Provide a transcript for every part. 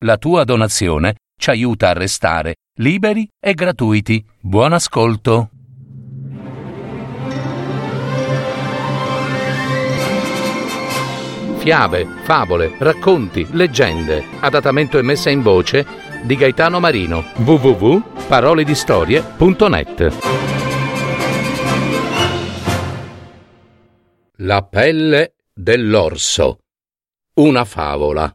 La tua donazione ci aiuta a restare liberi e gratuiti. Buon ascolto. Fiabe, favole, racconti, leggende. Adattamento e messa in voce di Gaetano Marino. www.paroledistorie.net. La pelle dell'orso. Una favola.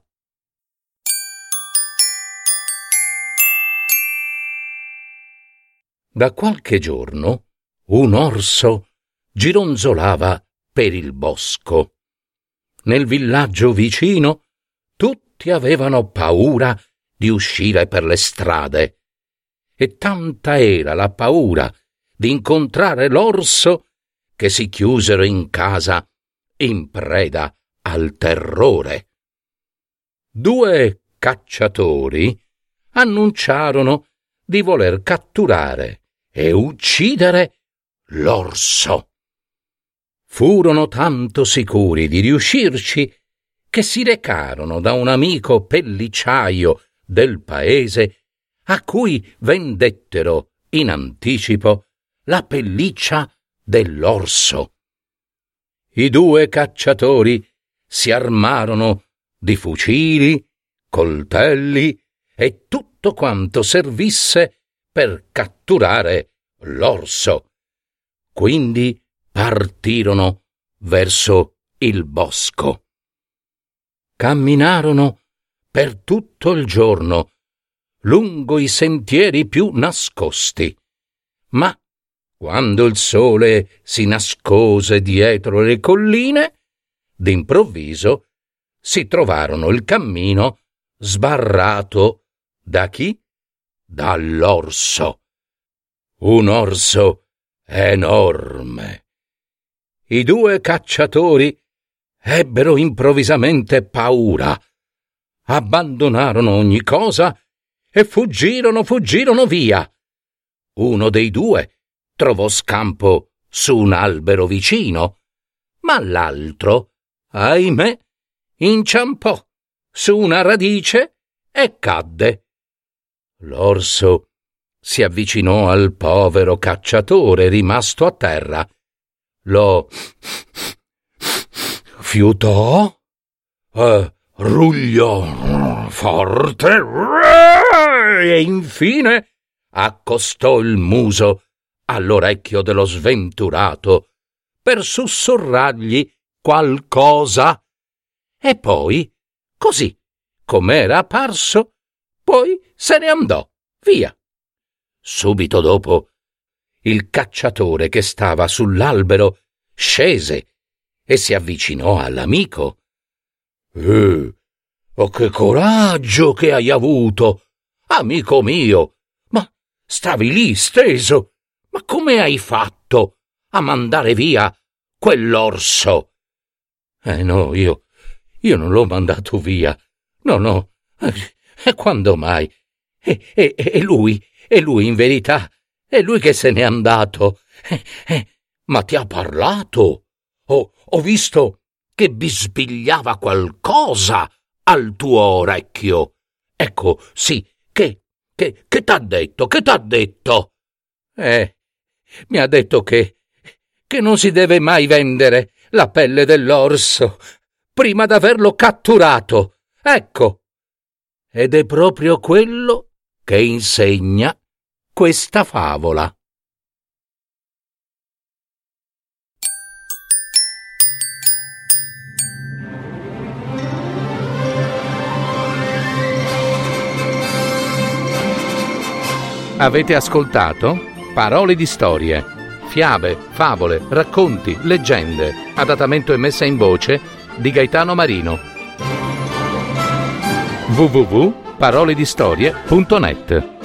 Da qualche giorno un orso gironzolava per il bosco. Nel villaggio vicino tutti avevano paura di uscire per le strade, e tanta era la paura di incontrare l'orso che si chiusero in casa in preda al terrore. 2 cacciatori annunciarono di voler catturare e uccidere l'orso. Furono tanto sicuri di riuscirci che si recarono da un amico pellicciaio del paese a cui vendettero in anticipo la pelliccia dell'orso. I 2 cacciatori si armarono di fucili, coltelli e tutto quanto servisse per catturare l'orso. Quindi partirono verso il bosco. Camminarono per tutto il giorno lungo i sentieri più nascosti, ma quando il sole si nascose dietro le colline, d'improvviso si trovarono il cammino sbarrato da chi? Dall'orso. Un orso enorme. I 2 cacciatori ebbero improvvisamente paura, abbandonarono ogni cosa e fuggirono via. Uno dei 2 trovò scampo su un albero vicino, ma l'altro, ahimè, inciampò su una radice e cadde. L'orso si avvicinò al povero cacciatore rimasto a terra, lo fiutò, rugliò forte e infine accostò il muso all'orecchio dello sventurato per sussurrargli qualcosa, e poi, così com'era apparso, poi se ne andò via. Subito dopo, il cacciatore che stava sull'albero scese e si avvicinò all'amico. Oh, che coraggio che hai avuto, amico mio! Ma stavi lì steso! Ma come hai fatto a mandare via quell'orso? No, io non l'ho mandato via. No. E quando mai? E lui in verità, è lui che se n'è andato. Ma ti ha parlato? Ho visto che bisbigliava qualcosa al tuo orecchio. Ecco, sì, che t'ha detto? Che t'ha detto? Mi ha detto che non si deve mai vendere la pelle dell'orso prima d'averlo catturato. Ecco. Ed è proprio quello che insegna questa favola. Avete ascoltato Parole di storie, fiabe, favole, racconti, leggende, adattamento e messa in voce di Gaetano Marino. www.paroledistorie.net